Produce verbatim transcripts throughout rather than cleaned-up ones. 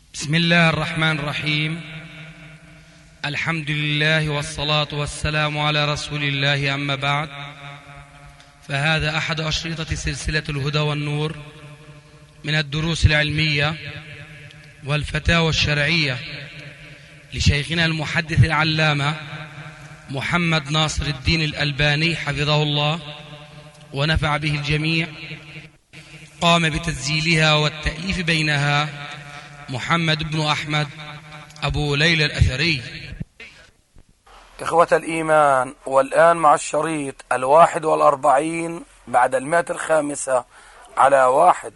بسم الله الرحمن الرحيم. الحمد لله والصلاة والسلام على رسول الله، أما بعد، فهذا أحد أشرطة سلسلة الهدى والنور من الدروس العلمية والفتاوى الشرعية لشيخنا المحدث العلامة محمد ناصر الدين الألباني حفظه الله ونفع به الجميع. قام بتسجيلها والتأليف بينها محمد بن أحمد أبو ليلى الأثري. إخوة الإيمان، والآن مع الشريط الواحد والأربعين بعد المائة الخامسة على واحد.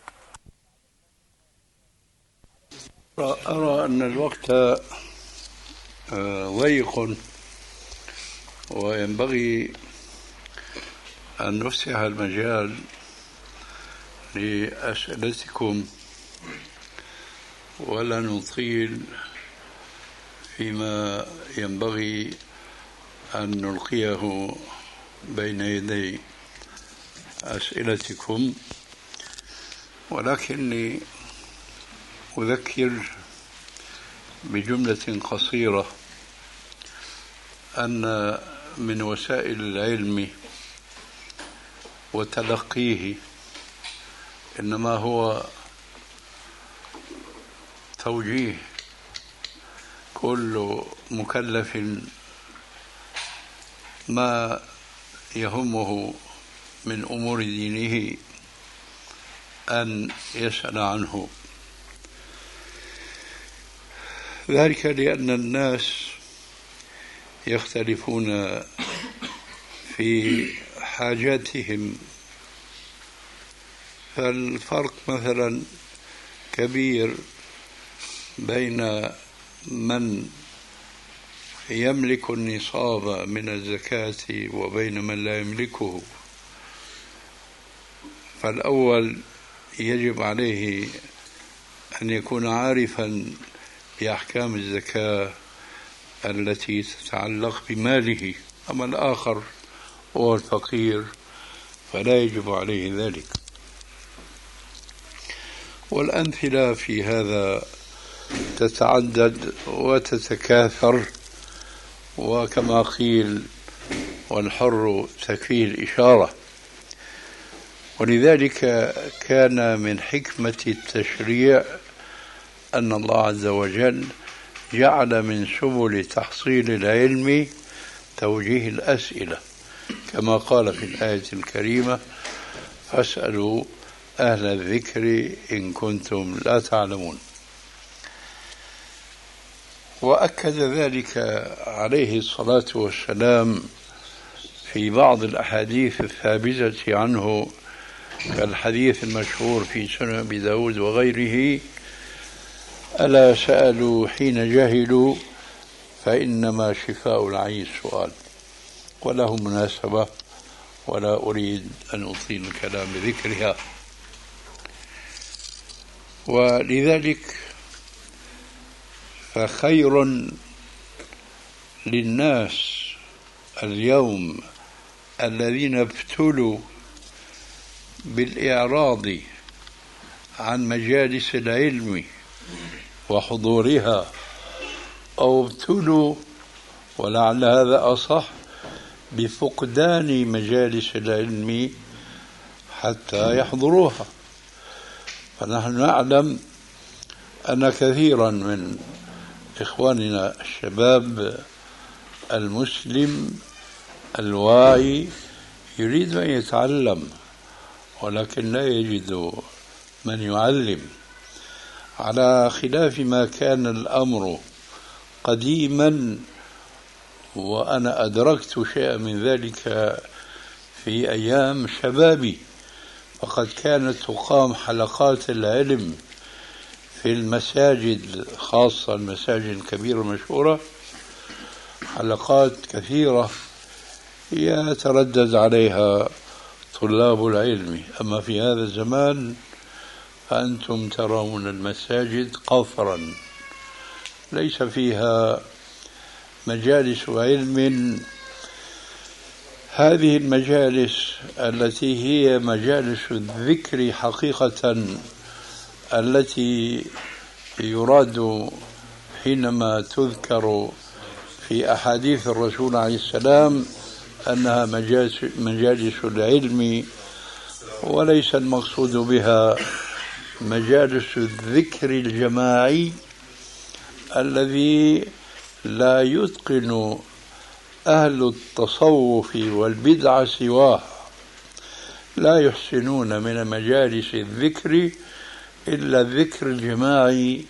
أرى أن الوقت ضيق وينبغي أن نفسح المجال لأسئلتكم ولا نطيل فيما ينبغي أن نلقيه بين يدي أسئلتكم، ولكني أذكر بجملة قصيرة أن من وسائل العلم وتلقيه إنما هو توجيه كل مكلف ما يهمه من أمور دينه أن يسأل عنه، ذلك لأن الناس يختلفون في حاجاتهم، فالفرق مثلا كبير بين من يملك النصاب من الزكاة وبين من لا يملكه. فالأول يجب عليه أن يكون عارفا بأحكام الزكاة التي تتعلق بماله، أما الآخر هو الفقير فلا يجب عليه ذلك. والأمثلة في هذا تتعدد وتتكاثر، وكما قيل والحر تكفيه الإشارة. ولذلك كان من حكمة التشريع أن الله عز وجل جعل من سبل تحصيل العلم توجيه الأسئلة، كما قال في الآية الكريمة: فاسألوا أهل الذكر إن كنتم لا تعلمون. وأكد ذلك عليه الصلاة والسلام في بعض الأحاديث الثابتة عنه، كالحديث المشهور في سنن أبي داود وغيره: ألا سألوا حين جهلوا فإنما شفاء العي السؤال. وله مناسبة ولا أريد أن أطيل الكلام بذكرها. ولذلك فخير للناس اليوم الذين ابتلوا بالإعراض عن مجالس العلم وحضورها، أو ابتلوا، ولعل هذا أصح، بفقدان مجالس العلم حتى يحضروها. فنحن نعلم أن كثيرا من إخواننا الشباب المسلم الواعي يريد أن يتعلم، ولكن لا يجد من يعلم، على خلاف ما كان الأمر قديما. وأنا أدركت شيئا من ذلك في أيام شبابي، فقد كانت تقام حلقات العلم في المساجد، خاصة المساجد الكبيرة المشهورة، حلقات كثيرة يتردد عليها طلاب العلم. أما في هذا الزمان فأنتم ترون المساجد قفرا ليس فيها مجالس علم. هذه المجالس التي هي مجالس الذكر حقيقة، التي يراد حينما تذكر في أحاديث الرسول عليه السلام أنها مجالس, مجالس العلم، وليس المقصود بها مجالس الذكر الجماعي الذي لا يتقن أهل التصوف والبدع سواه، لا يحسنون من مجالس الذكر إلا الذكر الجماعي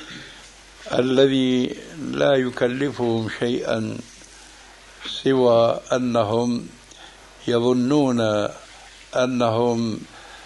الذي لا يكلفهم شيئا سوى أنهم يظنون أنهم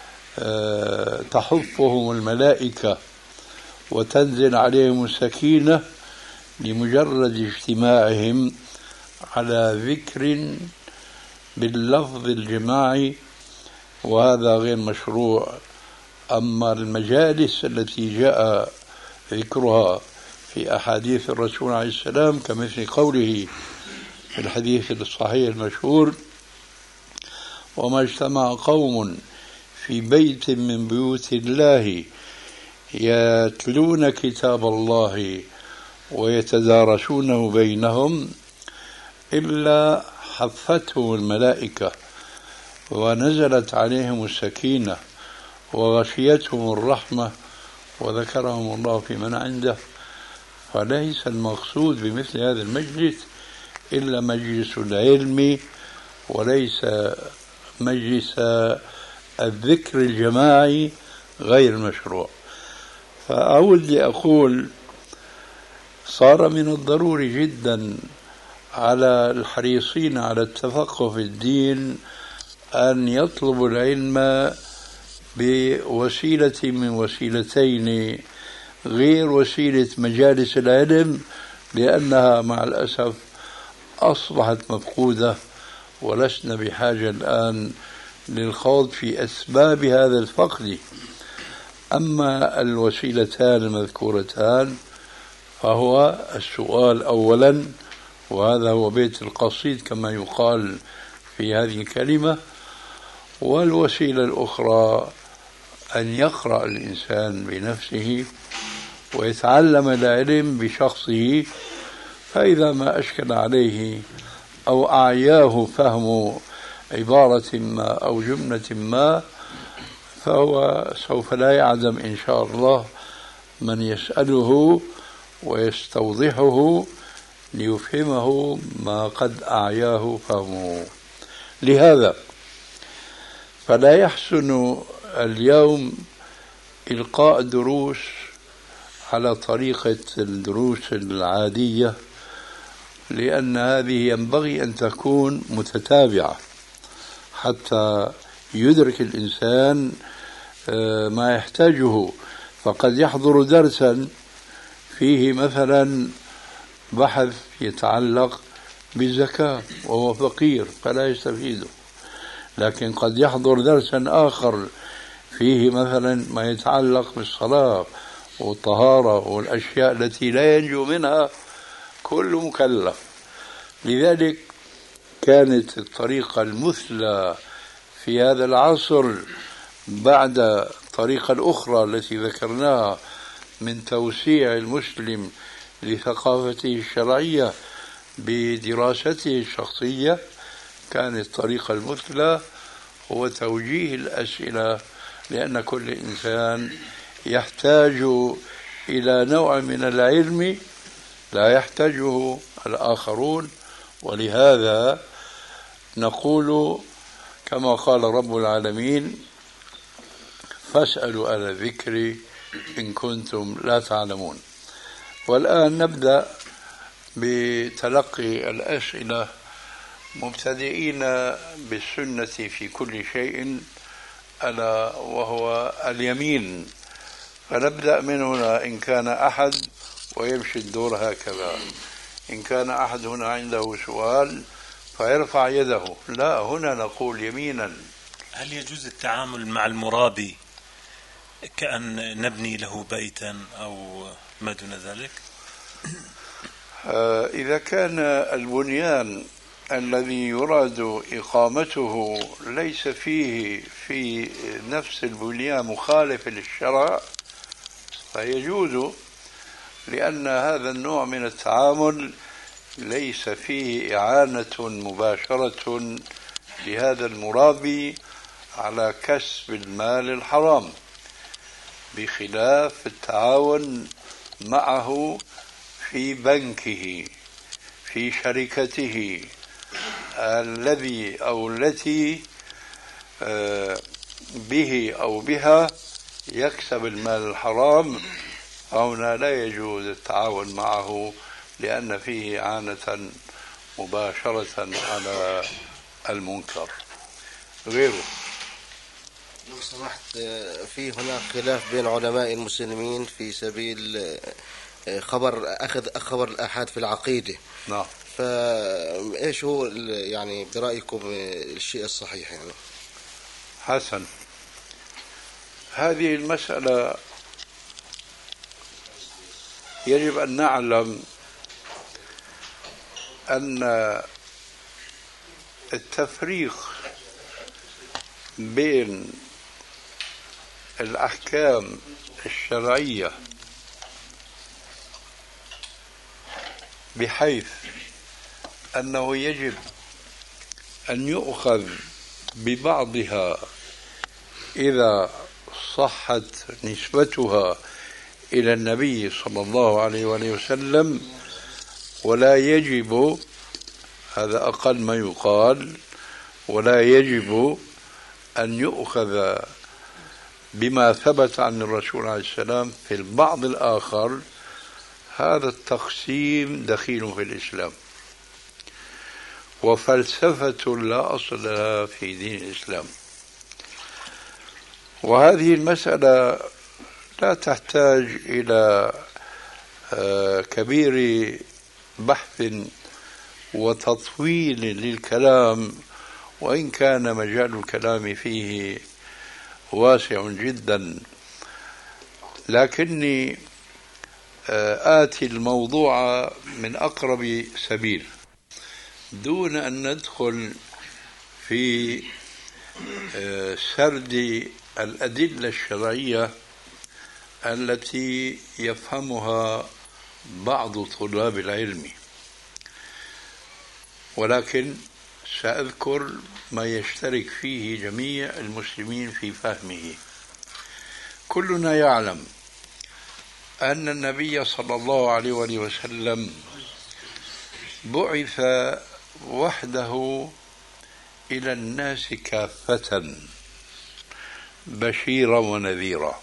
تحفهم الملائكة وتنزل عليهم السكينة لمجرد اجتماعهم على ذكر باللفظ الجماعي، وهذا غير مشروع. أما المجالس التي جاء ذكرها في أحاديث الرسول عليه السلام كمثل قوله في الحديث الصحيح المشهور: وما اجتمع قوم في بيت من بيوت الله يتلون كتاب الله ويتدارسونه بينهم إلا حفتهم الملائكة ونزلت عليهم السكينة وغشيتهم الرحمة وذكرهم الله في من عنده. فليس المقصود بمثل هذا المجلس إلا مجلس العلم، وليس مجلس الذكر الجماعي غير مشروع. فأود لأقول صار من الضروري جدا على الحريصين على التفقه في الدين أن يطلبوا العلم بوسيلة من وسيلتين غير وسيلة مجالس العلم، لأنها مع الأسف أصبحت مفقودة، ولسنا بحاجة الآن للخوض في أسباب هذا الفقد. أما الوسيلتان المذكورتان فهو السؤال أولا، وهذا هو بيت القصيد كما يقال في هذه الكلمة، والوسيلة الأخرى أن يقرأ الإنسان بنفسه ويتعلم العلم بشخصه، فإذا ما أشكل عليه أو أعياه فهم عبارة ما أو جملة ما فهو سوف لا يعدم إن شاء الله من يسأله ويستوضحه ليفهمه ما قد أعياه فهمه. لهذا فلا يحسن اليوم إلقاء دروس على طريقة الدروس العادية، لأن هذه ينبغي أن تكون متتابعة حتى يدرك الإنسان ما يحتاجه. فقد يحضر درسا فيه مثلا بحث يتعلق بالزكاة وهو فقير فلا يستفيده، لكن قد يحضر درسا آخر فيه مثلا ما يتعلق بالصلاة والطهارة والأشياء التي لا ينجو منها كل مكلف. لذلك كانت الطريقة المثلى في هذا العصر بعد الطريقة الأخرى التي ذكرناها من توسيع المسلم لثقافته الشرعية بدراسته الشخصية، كانت الطريقة المثلى هو توجيه الأسئلة، لأن كل إنسان يحتاج إلى نوع من العلم لا يحتاجه الآخرون. ولهذا نقول كما قال رب العالمين: فاسألوا أهل الذكر إن كنتم لا تعلمون. والآن نبدأ بتلقي الأسئلة مبتدئين بالسنة في كل شيء، ألا وهو اليمين. فنبدأ من هنا إن كان أحد، ويمشي الدور هكذا. إن كان أحد هنا عنده سؤال فيرفع يده. لا، هنا نقول يمينا. هل يجوز التعامل مع المرابي كأن نبني له بيتا أو ما دون ذلك؟ إذا كان البنيان الذي يراد إقامته ليس فيه في نفس البنيان مخالف للشرع فيجوز، لأن هذا النوع من التعامل ليس فيه إعانة مباشرة لهذا المرابي على كسب المال الحرام، بخلاف التعاون معه في بنكه، في شركته الذي أو التي به أو بها يكسب المال الحرام. هنا لا يجوز التعاون معه لأن فيه إعانة مباشرة على المنكر. غيره لو سمحت، في هناك خلاف بين علماء المسلمين في سبيل خبر أخذ خبر الآحاد في العقيدة. نعم. فإيش هو يعني برأيكم الشيء الصحيح؟ يعني حسن، هذه المسألة يجب أن نعلم أن التفريق بين الأحكام الشرعية بحيث أنه يجب أن يؤخذ ببعضها إذا صحت نسبتها إلى النبي صلى الله عليه وآله وسلم، ولا يجب، هذا أقل ما يقال، ولا يجب أن يؤخذ بما ثبت عن الرسول عليه السلام في البعض الآخر. هذا التقسيم دخيل في الإسلام وفلسفة لا أصل لها في دين الإسلام. وهذه المسألة لا تحتاج إلى كبير بحث وتطويل للكلام، وإن كان مجال الكلام فيه واسع جدا، لكني آتي الموضوع من أقرب سبيل دون أن ندخل في سرد الأدلة الشرعية التي يفهمها بعض طلاب العلم، ولكن سأذكر ما يشترك فيه جميع المسلمين في فهمه. كلنا يعلم أن النبي صلى الله عليه وسلم بعث وحده إلى الناس كافة بشيرا ونذيرا،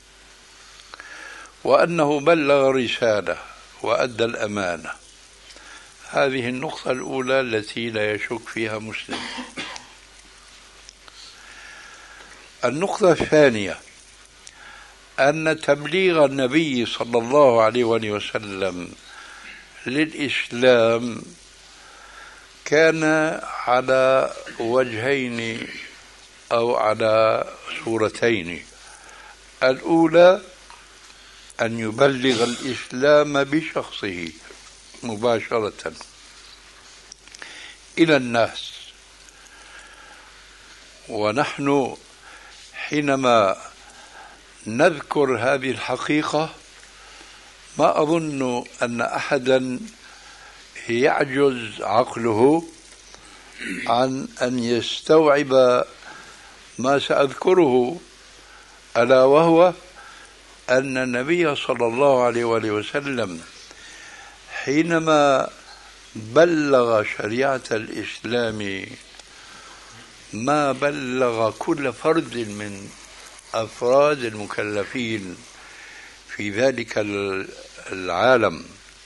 وأنه بلغ رسالة وأدى الأمانة. هذه النقطة الأولى التي لا يشك فيها مسلم. النقطة الثانية أن تبليغ النبي صلى الله عليه وسلم للإسلام كان على وجهين أو على صورتين. الأولى أن يبلغ الإسلام بشخصه مباشرة إلى الناس، ونحن حينما نذكر هذه الحقيقة ما أظن أن أحدا يعجز عقله عن أن يستوعب ما سأذكره، ألا وهو أن النبي صلى الله عليه وسلم حينما بلغ شريعة الإسلام ما بلغ كل فرد من أفراد المكلفين في ذلك العالم.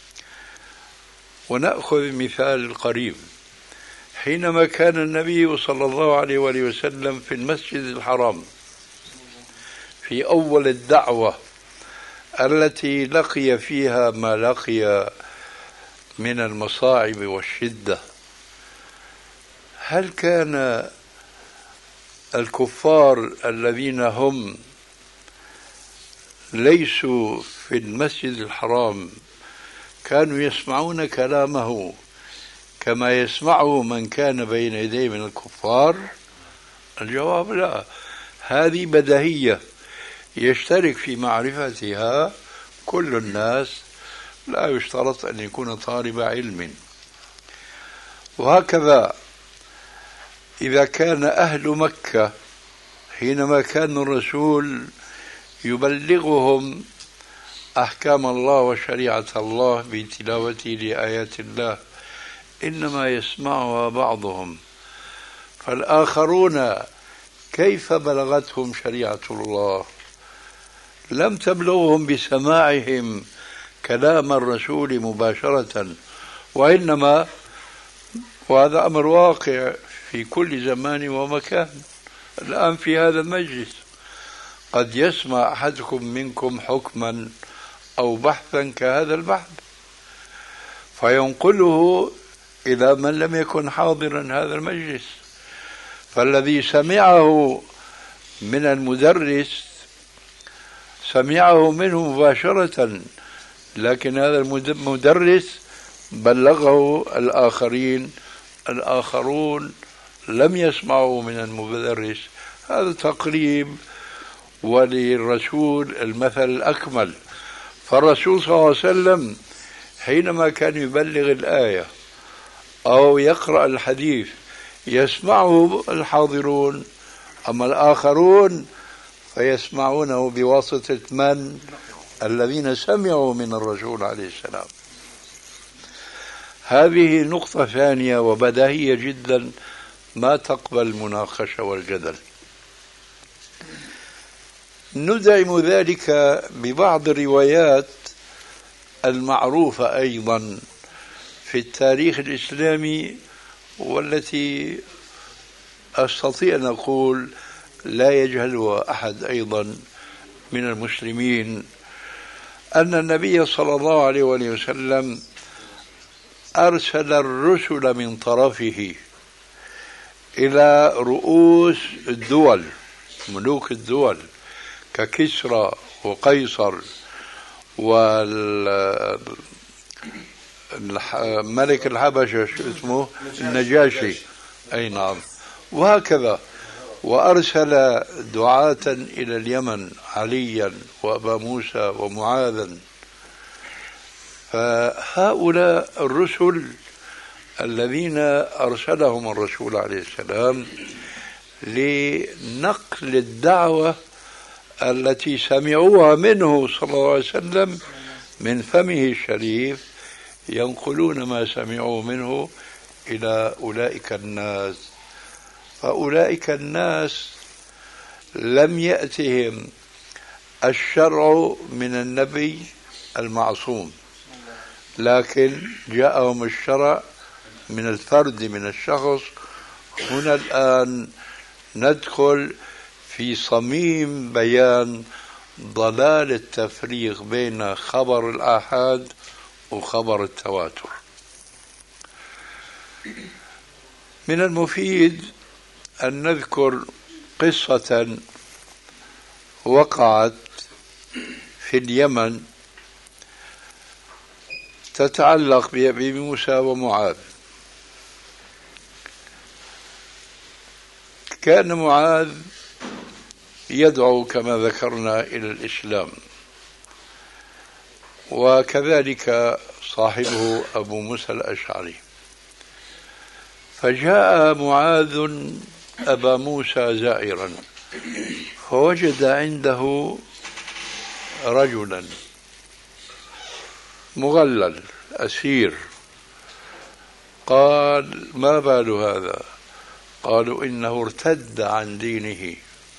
ونأخذ مثال قريب، حينما كان النبي صلى الله عليه وسلم في المسجد الحرام في أول الدعوة التي لقي فيها ما لقي من المصاعب والشدة، هل كان الكفار الذين هم ليسوا في المسجد الحرام كانوا يسمعون كلامه كما يسمعه من كان بين يديه من الكفار؟ الجواب لا. هذه بديهية يشترك في معرفتها كل الناس لا يشترط أن يكون طالب علم. وهكذا إذا كان أهل مكة حينما كان الرسول يبلغهم أحكام الله وشريعة الله بتلاوته لآيات الله إنما يسمعها بعضهم، فالآخرون كيف بلغتهم شريعة الله؟ لم تبلغهم بسماعهم كلام الرسول مباشرة، وإنما وهذا أمر واقع في كل زمان ومكان. الآن في هذا المجلس قد يسمع أحدكم منكم حكما أو بحثا كهذا البحث فينقله إلى من لم يكن حاضرا هذا المجلس، فالذي سمعه من المدرس سمعه منه مباشرة، لكن هذا المدرس بلغه الآخرين، الآخرون لم يسمعوا من المدرس. هذا تقريب، وللرسول المثل الأكمل. فالرسول صلى الله عليه وسلم حينما كان يبلغ الآية أو يقرأ الحديث يسمعه الحاضرون، أما الآخرون فيسمعونه بواسطة من؟ الذين سمعوا من الرسول عليه السلام. هذه نقطة ثانية وبديهية جدا ما تقبل المناقشة والجدل. ندعم ذلك ببعض الروايات المعروفة أيضا في التاريخ الإسلامي، والتي أستطيع أن أقول لا يجهلها أحد أيضا من المسلمين، أن النبي صلى الله عليه وسلم أرسل الرسل من طرفه إلى رؤوس الدول، ملوك الدول ككسرى وقيصر والملك الحبشة شو اسمه النجاشي، أي نعم، وهكذا. وأرسل دعاة إلى اليمن عليا وأبا موسى ومعاذا. فهؤلاء الرسل الذين أرسلهم الرسول عليه السلام لنقل الدعوة التي سمعوها منه صلى الله عليه وسلم من فمه الشريف، ينقلون ما سمعوا منه إلى أولئك الناس. فأولئك الناس لم يأتهم الشرع من النبي المعصوم، لكن جاءهم الشرع من الفرد، من الشخص. هنا الآن ندخل في صميم بيان ضلال التفريق بين خبر الآحاد وخبر التواتر. من المفيد أن نذكر قصة وقعت في اليمن تتعلق بأبي موسى ومعاذ. كان معاذ يدعو كما ذكرنا إلى الإسلام، وكذلك صاحبه أبو موسى الأشعري. فجاء معاذ أبا موسى زائرا فوجد عنده رجلا مغلل أسير. قال: ما بال هذا؟ قالوا: إنه ارتد عن دينه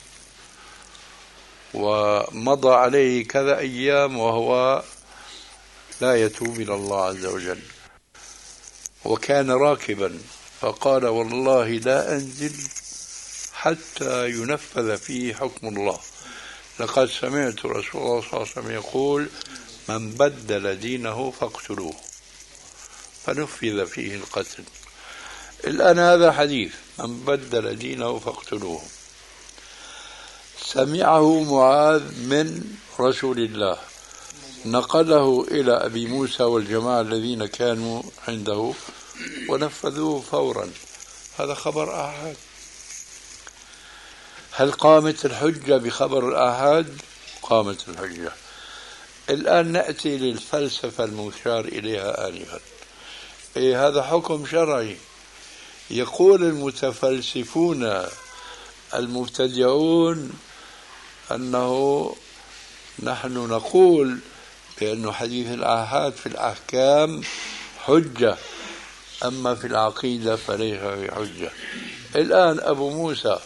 ومضى عليه كذا أيام وهو لا يتوب إلى الله عز وجل، وكان راكبا. فقال: والله لا أنزل حتى ينفذ فيه حكم الله، لقد سمعت رسول الله صلى الله عليه وسلم يقول: من بدل دينه فاقتلوه، فنفذ فيه القتل. الآن هذا حديث: من بدل دينه فاقتلوه، سمعه معاذ من رسول الله، نقله إلى أبي موسى والجماعة الذين كانوا عنده ونفذوه فورا. هذا خبر آحاد. هل قامت الحجة بخبر الآحاد؟ قامت الحجة. الآن نأتي للفلسفة المشار إليها آنفا. إيه هذا حكم شرعي. يقول المتفلسفون المبتدعون أنه نحن نقول بأن حديث الآحاد في الأحكام حجة، أما في العقيدة فليس بحجة. الآن أبو موسى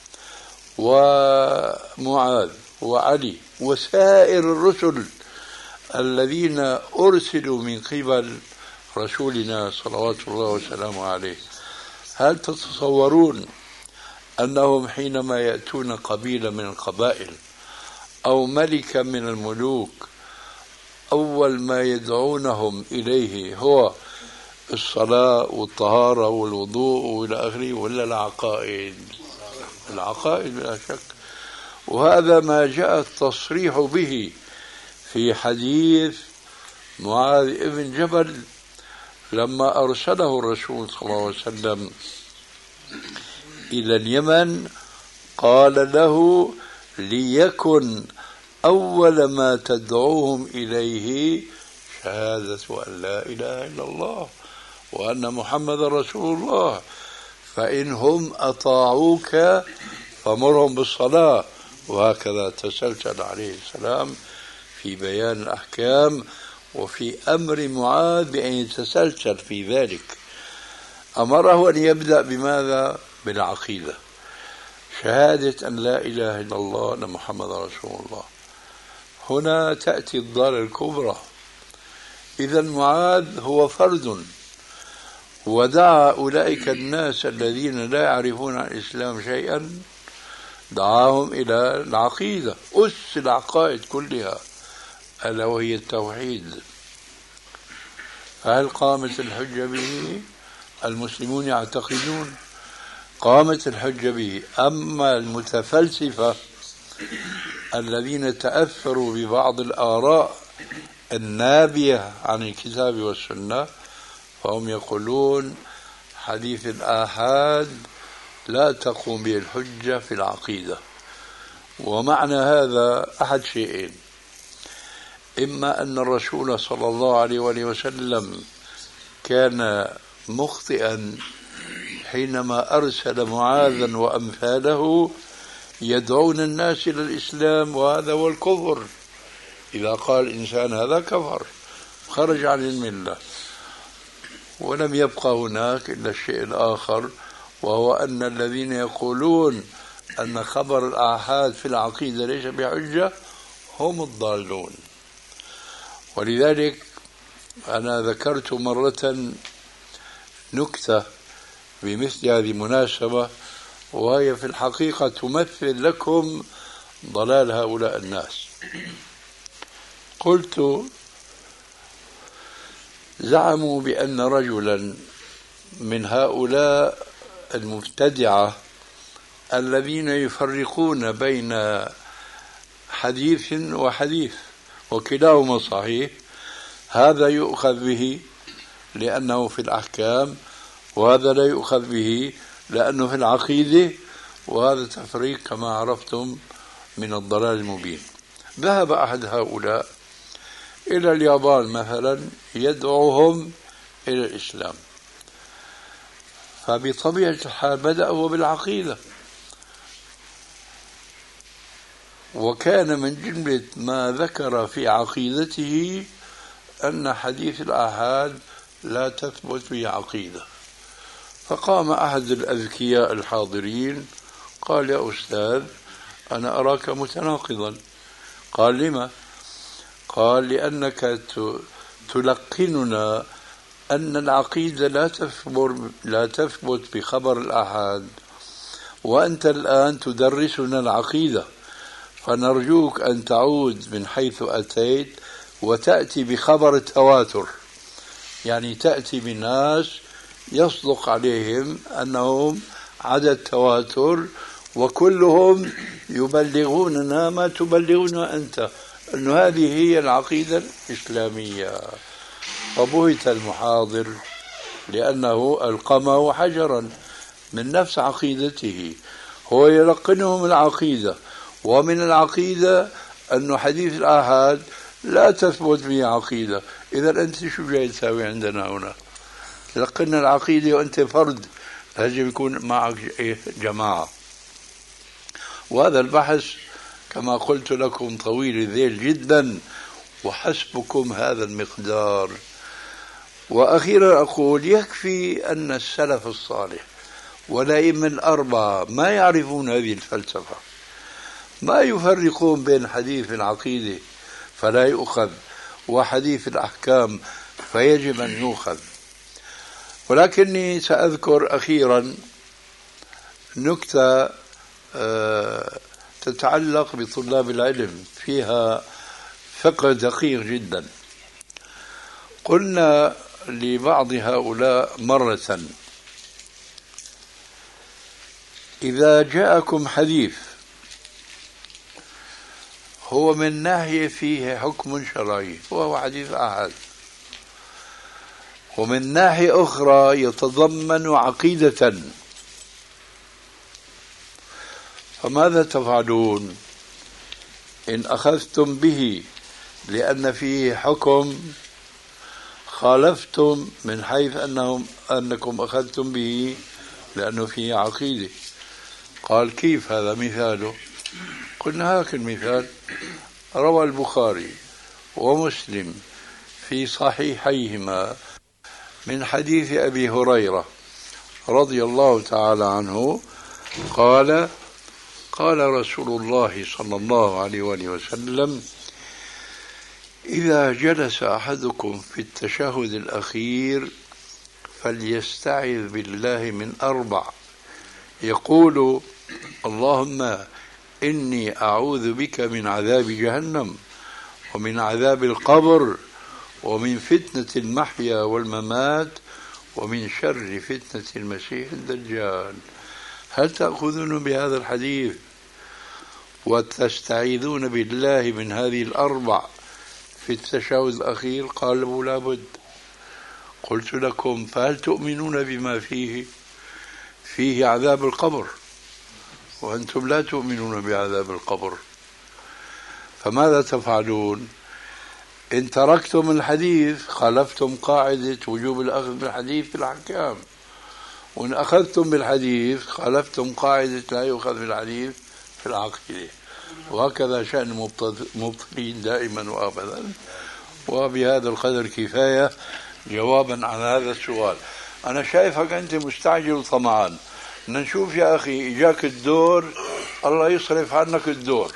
ومعاذ وعلي وسائر الرسل الذين أرسلوا من قبل رسولنا صلوات الله وسلامه عليه، هل تتصورون أنهم حينما يأتون قبيلة من القبائل أو ملكا من الملوك أول ما يدعونهم إليه هو الصلاة والطهارة والوضوء وإلى آخره، ولا العقائد؟ العقائد بلا شك. وهذا ما جاء التصريح به في حديث معاذ بن جبل لما أرسله الرسول صلى الله عليه وسلم إلى اليمن، قال له: ليكن أول ما تدعوهم إليه شهادة أن لا إله إلا الله وأن محمد رسول الله، فإنهم أطاعوك فمرهم بالصلاة. وهكذا تسلسل عليه السلام في بيان الأحكام وفي أمر معاذ بأن يتسلسل في ذلك. أمره أن يبدأ بماذا؟ بالعقيدة، شهادة أن لا إله إلا الله وأن محمد رسول الله. هنا تأتي الضالة الكبرى. إذا معاذ هو فرد، ودعا أولئك الناس الذين لا يعرفون عن الإسلام شيئا، دعاهم إلى العقيدة، أس العقائد كلها، ألا وهي التوحيد. فهل قامت الحجة به؟ المسلمون يعتقدون قامت الحجة به. أما المتفلسفة الذين تأثروا ببعض الآراء النابية عن الكتاب والسنة فهم يقولون حديث الآحاد لا تقوم به الحجة في العقيدة. ومعنى هذا أحد شيئين: إما أن الرسول صلى الله عليه وسلم كان مخطئا حينما أرسل معاذا وأمثاله يدعون الناس إلى الإسلام، وهذا هو الكفر. إذا قال الإنسان هذا كفر، خرج عن الملة. ولم يبقى هناك إلا الشيء الآخر، وهو أن الذين يقولون أن خبر الآحاد في العقيدة ليس بحجة هم الضالون. ولذلك أنا ذكرت مرة نكتة بمثل هذه المناسبة، وهي في الحقيقة تمثل لكم ضلال هؤلاء الناس. قلت: زعموا بأن رجلا من هؤلاء المبتدعة الذين يفرقون بين حديث وحديث وكلاهما صحيح، هذا يؤخذ به لأنه في الأحكام، وهذا لا يؤخذ به لأنه في العقيدة، وهذا تفريق كما عرفتم من الضلال المبين. ذهب أحد هؤلاء إلى اليابان مثلا يدعوهم إلى الإسلام، فبطبيعة الحال بدأوا بالعقيدة، وكان من جملة ما ذكر في عقيدته أن حديث الآحاد لا تثبت به عقيدة. فقام أحد الأذكياء الحاضرين قال: يا أستاذ، أنا أراك متناقضا. قال: لما؟ قال: لأنك تلقننا أن العقيدة لا تثبت لا تثبت بخبر الآحاد، وأنت الآن تدرسنا العقيدة، فنرجوك أن تعود من حيث أتيت وتأتي بخبر التواتر، يعني تأتي بناس يصدق عليهم أنهم عدد تواتر وكلهم يبلغوننا ما تبلغنا أنت، أن هذه هي العقيدة الإسلامية. فبهت المحاضر لأنه ألقمه حجرا من نفس عقيدته. هو يلقنهم العقيدة، ومن العقيدة أن حديث الآحاد لا تثبت فيه عقيدة. إذا أنت شو جاي تساوي عندنا هنا؟ لقنا العقيدة وأنت فرد، يجب يكون معك جماعة. وهذا البحث كما قلت لكم طويل الذيل جدا، وحسبكم هذا المقدار. وأخيرا أقول يكفي أن السلف الصالح والأئمة الأربعة ما يعرفون هذه الفلسفة، ما يفرقون بين حديث العقيدة فلا يؤخذ وحديث الأحكام فيجب أن يؤخذ. ولكني سأذكر أخيرا نكتة تتعلق بطلاب العلم، فيها فقه دقيق جدا. قلنا لبعض هؤلاء مرة: إذا جاءكم حديث هو من ناحية فيه حكم شرعي وهو حديث أحد، ومن ناحية أخرى يتضمن عقيدة، فماذا تفعلون إن أخذتم به لأن فيه حكم خالفتم من حيث أنهم أنكم أخذتم به لأنه فيه عقيدة؟ قال: كيف هذا مثاله؟ قلنا: هاك المثال: روى البخاري ومسلم في صحيحيهما من حديث أبي هريرة رضي الله تعالى عنه قال: قال رسول الله صلى الله عليه وآله وسلم: إذا جلس أحدكم في التشهد الأخير فليستعذ بالله من أربع، يقول: اللهم إني أعوذ بك من عذاب جهنم ومن عذاب القبر ومن فتنة المحيا والممات ومن شر فتنة المسيح الدجال. هل تأخذون بهذا الحديث وتستعيذون بالله من هذه الأربع في التشهد الأخير؟ قالوا: لا بد. قلت لكم: فهل تؤمنون بما فيه فيه عذاب القبر وأنتم لا تؤمنون بعذاب القبر؟ فماذا تفعلون؟ إن تركتم الحديث خالفتم قاعدة وجوب الأخذ بالحديث في الأحكام، وإن أخذتم بالحديث خالفتم قاعدة لا يؤخذ بالحديث في العقيدة. وهكذا شأن المبطلين دائما وأبدا. وبهذا القدر كفاية جوابا عن هذا السؤال. أنا شايفك أنت مستعجل وطمعان، نشوف يا أخي إجاك الدور، الله يصرف عنك الدور.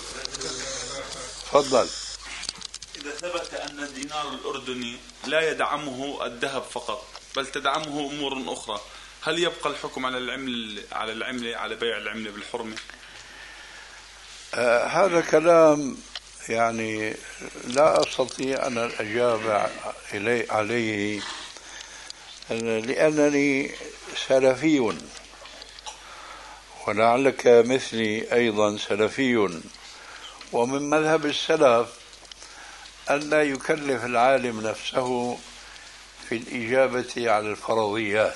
تفضل. إذا ثبت أن الدينار الأردني لا يدعمه الذهب فقط بل تدعمه أمور أخرى، هل يبقى الحكم على العمل على العملة على بيع العملة بالحرمة؟ آه هذا كلام يعني لا أستطيع أن أجاب إليه عليه لأنني سلفي، ولعلك مثلي أيضا سلفي، ومن مذهب السلف أن لا يكلف العالم نفسه في الإجابة على الفرضيات.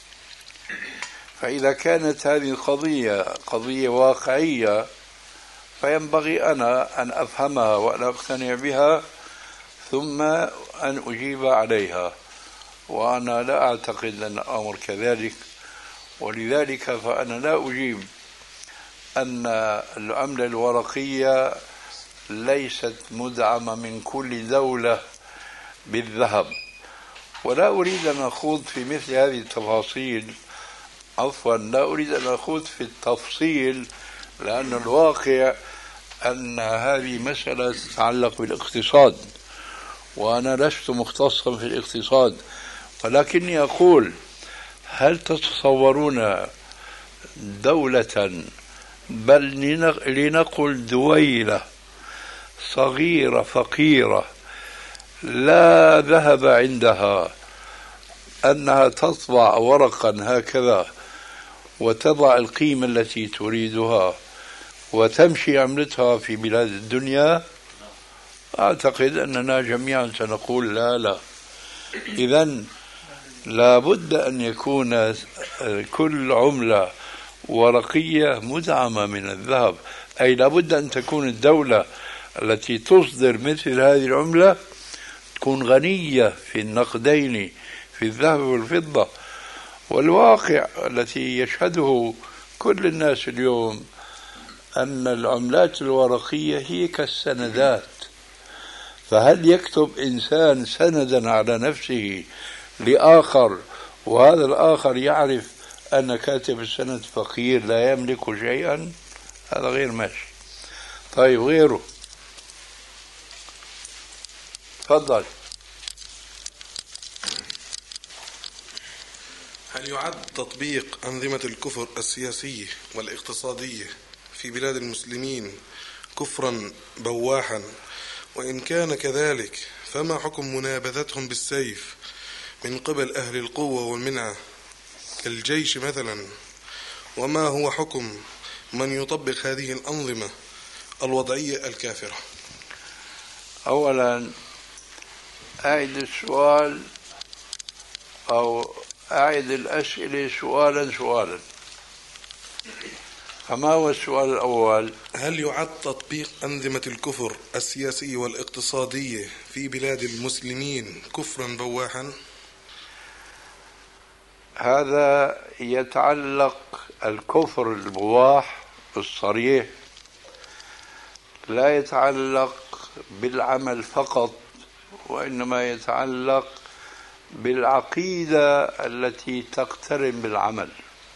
فإذا كانت هذه القضية قضية واقعية فينبغي أنا أن أفهمها وأن أقتنع بها ثم أن أجيب عليها، وأنا لا أعتقد أن الأمر كذلك. ولذلك فأنا لا أجيب أن العملة الورقية ليست مدعمة من كل دولة بالذهب، ولا أريد أن أخوض في مثل هذه التفاصيل. عفوا، لا أريد أن أخوض في التفصيل، لأن الواقع أن هذه مسألة تتعلق بالاقتصاد، وأنا لست مختصا في الاقتصاد. ولكني أقول: هل تتصورون دولة، بل لنقل دويلة صغيرة فقيرة لا ذهب عندها، أنها تطبع ورقا هكذا وتضع القيمة التي تريدها وتمشي عملتها في بلاد الدنيا؟ أعتقد أننا جميعا سنقول لا لا. إذن لابد أن يكون كل عملة ورقية مدعمة من الذهب، أي لابد أن تكون الدولة التي تصدر مثل هذه العملة تكون غنية في النقدين في الذهب والفضة. والواقع التي يشهده كل الناس اليوم أن العملات الورقية هي كالسندات. فهل يكتب إنسان سندا على نفسه لآخر وهذا الآخر يعرف أن كاتب السند فقير لا يملك شيئا؟ هذا غير ماشي. طيب غيره، تفضل. هل يعد تطبيق أنظمة الكفر السياسية والاقتصادية في بلاد المسلمين كفرا بواحا؟ وإن كان كذلك فما حكم منابذتهم بالسيف من قبل أهل القوة والمنعة كالجيش مثلا؟ وما هو حكم من يطبق هذه الأنظمة الوضعية الكافرة؟ أولا أعد السؤال أو أعد الأسئلة سؤالا سؤالا. فما هو السؤال الأول؟ هل يعد تطبيق أنظمة الكفر السياسية والاقتصادية في بلاد المسلمين كفرا بواحا؟ هذا يتعلق الكفر البواح الصريح لا يتعلق بالعمل فقط، وإنما يتعلق بالعقيدة التي تقترن بالعمل.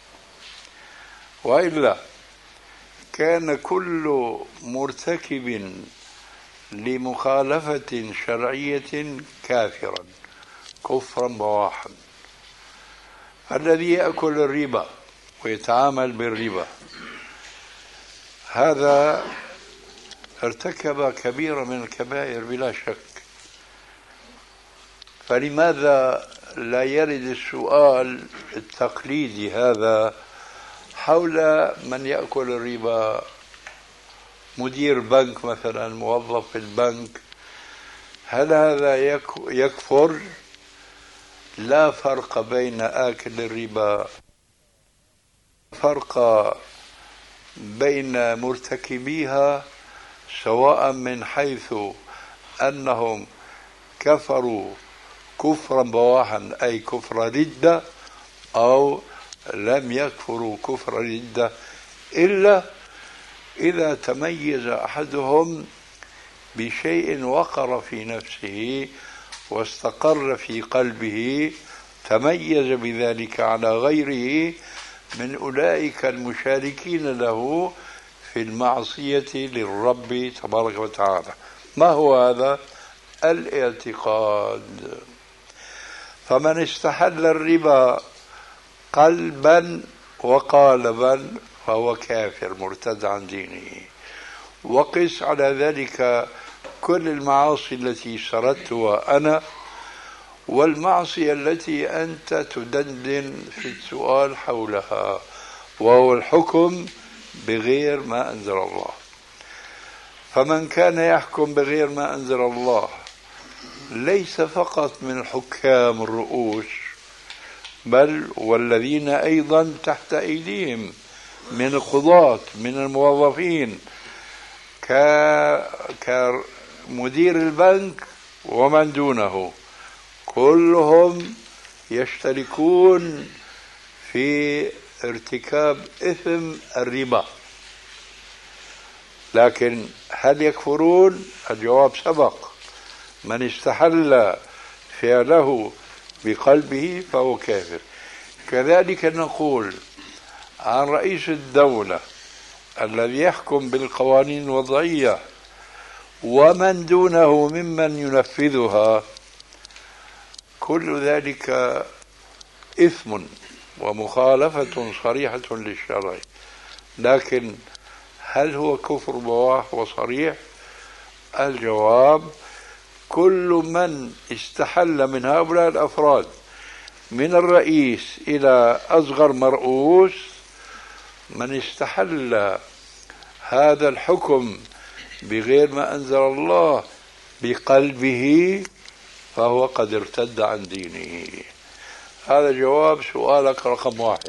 وإلا كان كل مرتكب لمخالفة شرعية كافرا كفرا بواحا. الذي يأكل الربا ويتعامل بالربا هذا ارتكب كبيرة من الكبائر بلا شك. فلماذا لا يرد السؤال التقليدي هذا حول من يأكل الربا؟ مدير بنك مثلا، موظف في البنك، هل هذا يكفر؟ لا فرق بين آكل الربا، فرق بين مرتكبيها سواء من حيث أنهم كفروا كفرا بواحا أي كفر ردة، أو لم يكفروا كفر ردة، إلا إذا تميز أحدهم بشيء وقر في نفسه واستقر في قلبه تميز بذلك على غيره من أولئك المشاركين له في المعصية للرب تبارك وتعالى. ما هو هذا؟ الاعتقاد. فمن استحل الربا قلبا وقالبا فهو كافر مرتد عن دينه. وقس على ذلك كل المعاصي التي سردتها أنا والمعصية التي أنت تدندن في السؤال حولها، وهو الحكم بغير ما أنزل الله. فمن كان يحكم بغير ما أنزل الله ليس فقط من الحكام الرؤوس، بل والذين أيضا تحت أيديهم من القضاة من الموظفين كمدير البنك ومن دونه، كلهم يشتركون في ارتكاب إثم الربا. لكن هل يكفرون؟ الجواب سبق. من استحل فعله بقلبه فهو كافر. كذلك نقول عن رئيس الدولة الذي يحكم بالقوانين الوضعية ومن دونه ممن ينفذها، كل ذلك إثم ومخالفة صريحة للشرع. لكن هل هو كفر بواح وصريح؟ الجواب كل من استحل من هؤلاء الأفراد من الرئيس إلى أصغر مرؤوس، من استحل هذا الحكم بغير ما أنزل الله بقلبه فهو قد ارتد عن دينه. هذا جواب سؤالك رقم واحد.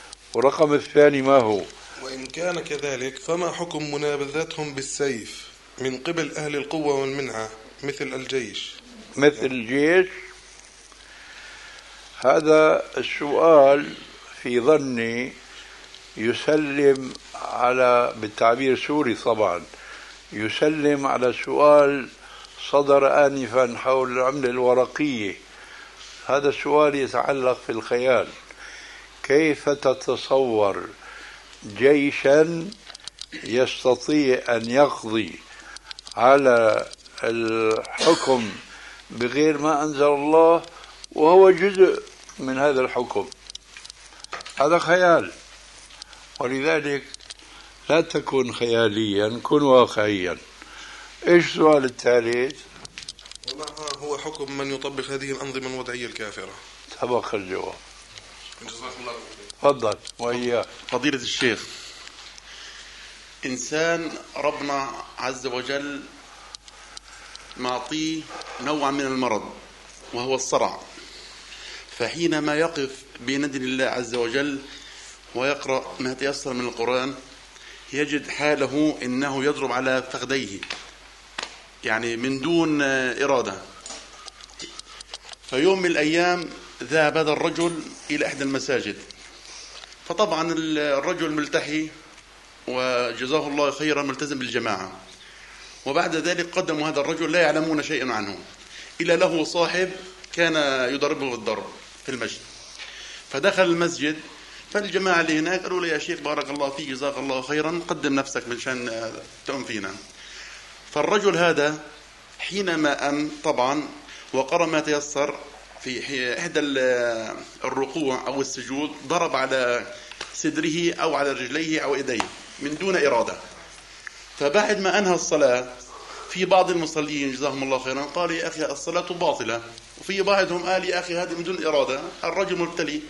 ورقم الثاني ما هو؟ وإن كان كذلك فما حكم منابذتهم بالسيف من قبل أهل القوة والمنعة مثل الجيش مثل الجيش؟ هذا السؤال في ظني يسلم على، بالتعبير السوري طبعا، يسلم على سؤال صدر آنفا حول العملة الورقية. هذا السؤال يتعلق في الخيال. كيف تتصور جيشا يستطيع أن يقضي على الحكم بغير ما أنزل الله وهو جزء من هذا الحكم؟ هذا خيال، ولذلك لا تكن خياليا، كن واقعيا. ايش السؤال الثالث؟ وما هو حكم من يطبق هذه الأنظمة الوضعية الكافرة؟ سبق الجواب. جزاك الله تفضل. وإياه فضيلة الشيخ، إنسان ربنا عز وجل معطيه نوع من المرض وهو الصرع، فحينما يقف بين يدي الله عز وجل ويقرأ ما تيسر من القرآن يجد حاله إنه يضرب على فخذيه، يعني من دون إرادة. فيوم من الأيام ذهب هذا الرجل إلى إحدى المساجد، فطبعا الرجل ملتحي وجزاه الله خيرا ملتزم بالجماعة، وبعد ذلك قدموا هذا الرجل لا يعلمون شيئا عنه إلا له صاحب كان يضربه بالضرب في المسجد. فدخل المسجد، فالجماعة اللي هناك قالوا له يا شيخ بارك الله فيك جزاك الله خيرا قدم نفسك مشان تؤم فينا. فالرجل هذا حينما أم طبعا وقرأ ما تيسر في إحدى الركوع أو السجود ضرب على صدره أو على رجليه أو إيديه من دون إرادة. فبعد ما أنهى الصلاة في بعض المصلين جزاهم الله خيرا قال يا أخي الصلاة باطلة، وفي بعضهم قال يا أخي هذا من دون إرادة، الرجل مبتلي.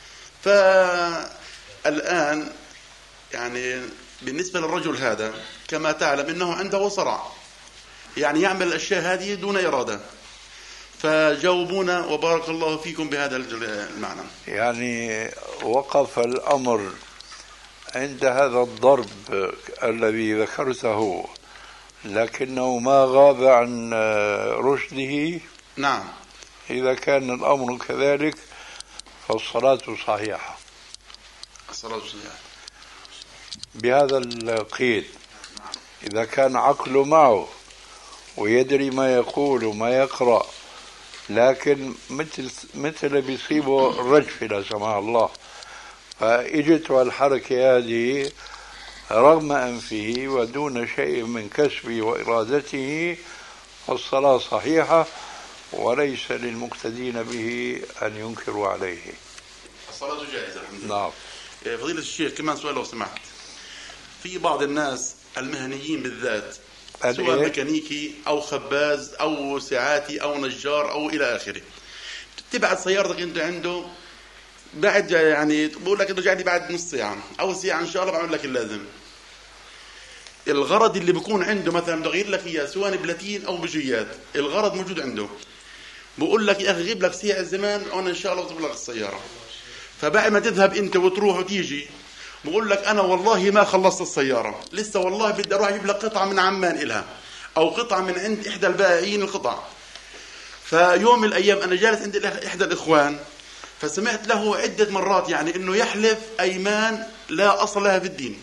فالآن يعني بالنسبة للرجل هذا كما تعلم إنه عنده صرع، يعني يعمل الأشياء هذه دون إرادة، فجاوبونا وبارك الله فيكم بهذا المعنى. يعني وقف الأمر عند هذا الضرب الذي ذكرته، لكنه ما غاب عن رشده. نعم. إذا كان الأمر كذلك فالصلاة صحيحة. الصلاة صحيحة بهذا القيد، إذا كان عقله معه ويدري ما يقول وما يقرأ، لكن مثل مثل بيصيبه الرجف لا سمح الله، فإجته الحركة هذه رغم أنفه ودون شيء من كسبه وإرادته، الصلاة صحيحة وليس للمقتدين به أن ينكروا عليه. الصلاة جائزة الحمد لله. نعم. فضيلة الشيخ كمان سؤال لو سمحت، في بعض الناس المهنيين بالذات سواء ميكانيكي أو خباز أو ساعاتي أو نجار أو إلى آخره، تبعت سيارتك أنت عنده بعد يعني بقول لك رجعني بعد نص ساعة أو ساعة إن شاء الله بعمل لك اللازم. الغرض اللي بيكون عنده مثلا بغير لك إياه سواء بلاتين أو بجيات، الغرض موجود عنده، بقول لك يا أخي جيب لك ساعة زمان وأنا إن شاء الله بجيب لك السيارة. فبعد ما تذهب أنت وتروح وتيجي بقول لك أنا والله ما خلصت السيارة لسه، والله بدي أروح أجيب لك قطعة من عمان إلها أو قطعة من عند إحدى البائعين القطع. فيوم من الأيام أنا جالس عند إحدى الإخوان فسمعت له عدة مرات يعني إنه يحلف أيمان لا أصل لها في الدين.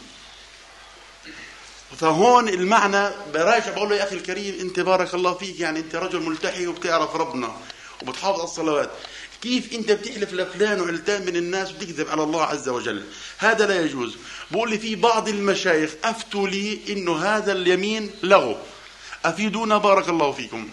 فهون المعنى براجع بقول له يا أخي الكريم أنت بارك الله فيك، يعني أنت رجل ملتحي وبتعرف ربنا وبتحافظ على الصلوات، كيف أنت بتحلف لفلان وعلتان من الناس وتكذب على الله عز وجل؟ هذا لا يجوز. بقول لي في بعض المشايخ أفتوا لي إنه هذا اليمين لغو، أفيدونا بارك الله فيكم.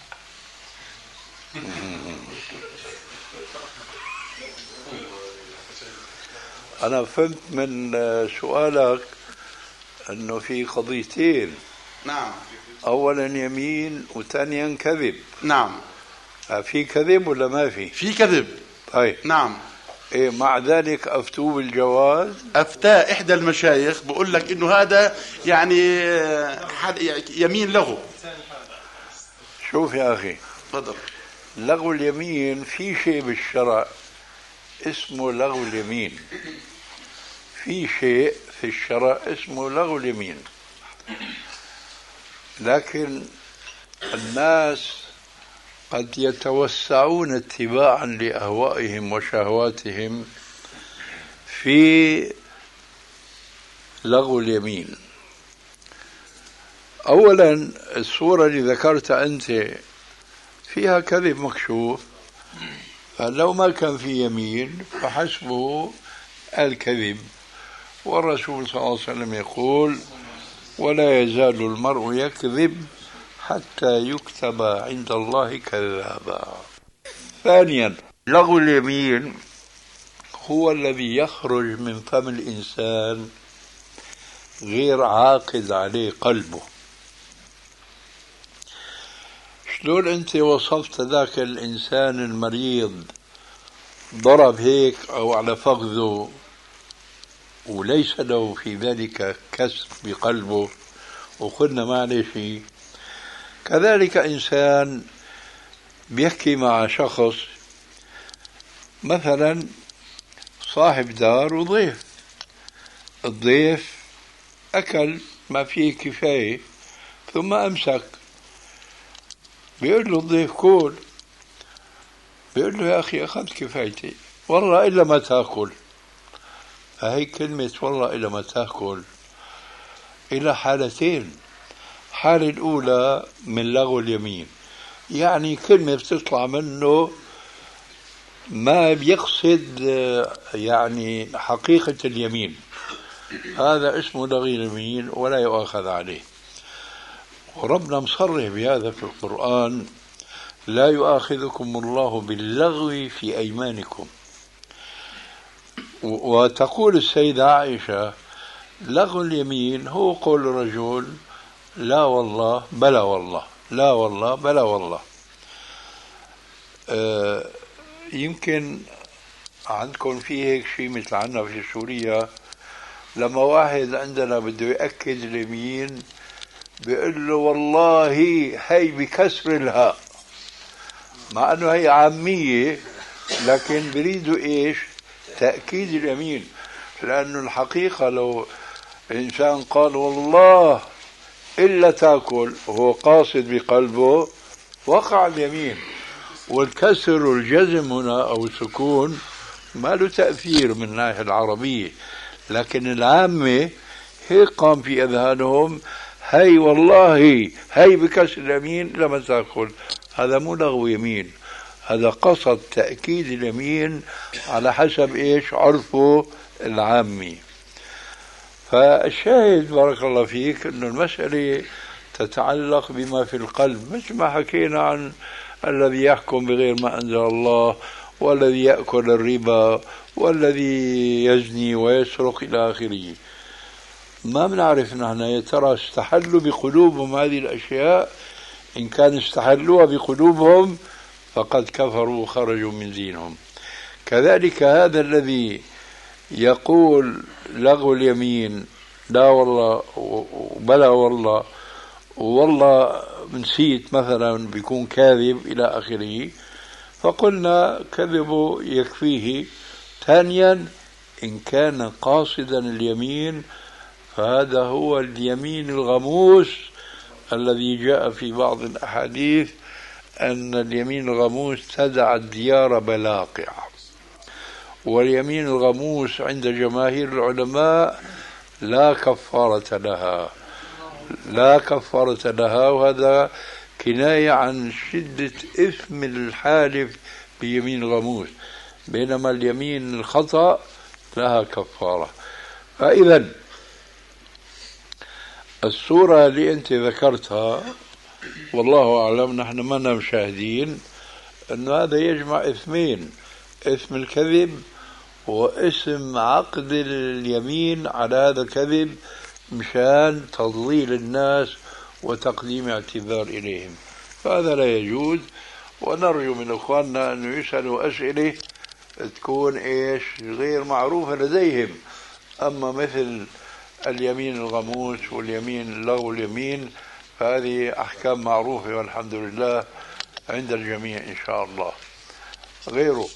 أنا فهمت من سؤالك أنه في قضيتين. نعم. أولا يمين وثانيا كذب. نعم. في كذب ولا ما في؟ في كذب. طيب. نعم. إيه مع ذلك أفتوا بالجواز؟ أفتى إحدى المشايخ بقول لك إنه هذا يعني يمين لغو. شوف يا أخي. تفضل. لغو اليمين في شيء بالشرع اسمه لغو اليمين، في شيء في الشرع اسمه لغو اليمين. لكن الناس قد يتوسعون اتباعا لأهوائهم وشهواتهم في لغو اليمين. أولا الصورة اللي ذكرتها أنت فيها كذب مكشوف، فلو ما كان في يمين فحسبه الكذب، والرسول صلى الله عليه وسلم يقول ولا يزال المرء يكذب حتى يكتب عند الله كذابا. ثانيا لغو اليمين هو الذي يخرج من فم الإنسان غير عاقد عليه قلبه. شلون أنت وصفت ذاك الإنسان المريض ضرب هيك أو على فخذه وليس له في ذلك كسر بقلبه وقلنا ما عليه شيء، كذلك إنسان بيحكي مع شخص مثلا صاحب دار وضيف، الضيف أكل ما فيه كفاية ثم أمسك، بيقول له الضيف كول، بيقول له يا أخي أخذت كفايتي والله إلا ما تأكل. فهي كلمة والله إلا ما تأكل إلى حالتين. الحالة الأولى من لغو اليمين، يعني كلمة بتطلع منه ما بيقصد يعني حقيقة اليمين، هذا اسمه لغو اليمين ولا يؤاخذ عليه. وربنا مصرح بهذا في القرآن لا يؤاخذكم الله باللغو في أيمانكم. وتقول السيدة عائشة لغو اليمين هو قول الرجل لا والله بلا والله، لا والله بلا والله. آه يمكن عندكم في هيك شيء مثل عنا في سوريا، لما واحد عندنا بده يأكد اليمين بيقول له والله هي بكسر الهاء، مع انه هي عامية لكن بريدوا ايش؟ تأكيد اليمين. لأنه الحقيقة لو إنسان قال والله إلا تأكل وهو قاصد بقلبه وقع اليمين، والكسر والجزم هنا أو السكون ما له تأثير من الناحية العربية، لكن العامة هي قام في أذهانهم هي والله هي بكسر اليمين لما تأكل، هذا مو لغو يمين، هذا قصد تأكيد اليمين على حسب إيش عرفه العامي. فالشاهد بارك الله فيك أن المسألة تتعلق بما في القلب، مثل ما حكينا عن الذي يحكم بغير ما أنزل الله والذي يأكل الربا والذي يزني ويسرق إلى آخره. ما بنعرف نحن يا ترى استحلوا بقلوبهم هذه الأشياء، إن كان استحلوها بقلوبهم فقد كفروا وخرجوا من دينهم. كذلك هذا الذي يقول لغو اليمين لا والله بلا والله والله نسيت مثلا بيكون كاذب إلى آخره، فقلنا كذبه يكفيه. ثانيا إن كان قاصدا اليمين فهذا هو اليمين الغموس الذي جاء في بعض الأحاديث أن اليمين الغموس تدع الديار بلاقع. واليمين الغموس عند جماهير العلماء لا كفارة لها، لا كفارة لها، وهذا كناية عن شدة إثم الحالف بيمين الغموس، بينما اليمين الخطأ لها كفارة. فإذا الصورة اللي أنت ذكرتها والله أعلم نحن ما مشاهدين أن هذا يجمع إثمين، إثم الكذب واسم عقد اليمين على هذا الكذب مشان تضليل الناس وتقديم اعتذار إليهم، فهذا لا يجوز. ونرجو من أخواننا أن يسألوا أسئلة تكون إيش غير معروفة لديهم. أما مثل اليمين الغموس واليمين لغو اليمين فهذه أحكام معروفة والحمد لله عند الجميع إن شاء الله. غيره